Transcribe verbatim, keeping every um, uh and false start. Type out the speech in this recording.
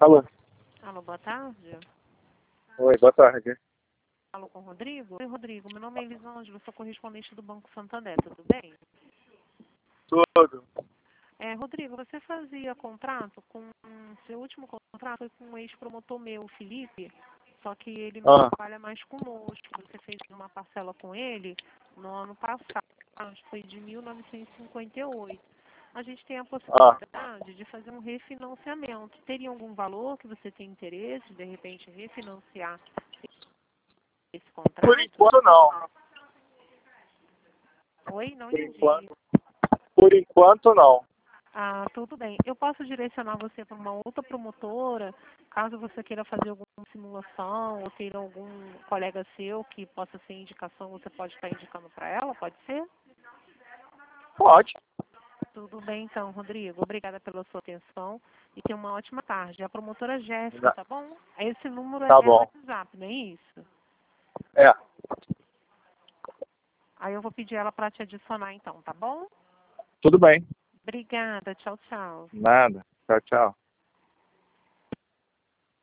Alô? Alô, boa tarde. Oi, boa tarde. Falo com o Rodrigo? Oi, Rodrigo. Meu nome é Elisângela, sou correspondente do Banco Santander, tudo bem? Tudo. É, Rodrigo, você fazia contrato com... Seu último contrato foi com um ex-promotor meu, o Felipe, só que ele não Ah, trabalha mais conosco. Você fez uma parcela com ele no ano passado, acho que foi de mil novecentos e cinquenta e oito. A gente tem a ah. possibilidade de fazer um refinanciamento. Teria algum valor que você tem interesse, de repente, refinanciar esse contrato? Por enquanto não. Oi, não Por entendi. enquanto, por enquanto não. Ah, tudo bem. Eu posso direcionar você para uma outra promotora, caso você queira fazer alguma simulação ou ter algum colega seu que possa ser indicação, você pode estar indicando para ela, pode ser? Pode. Tudo bem então, Rodrigo. Obrigada pela sua atenção e tenha uma ótima tarde. A promotora Jéssica, Tá tá bom? Esse número é tá é bom. WhatsApp, não é isso? É. Aí eu vou pedir ela para te adicionar então, tá bom? Tudo bem. Obrigada. Tchau, tchau. Nada. Tchau, tchau.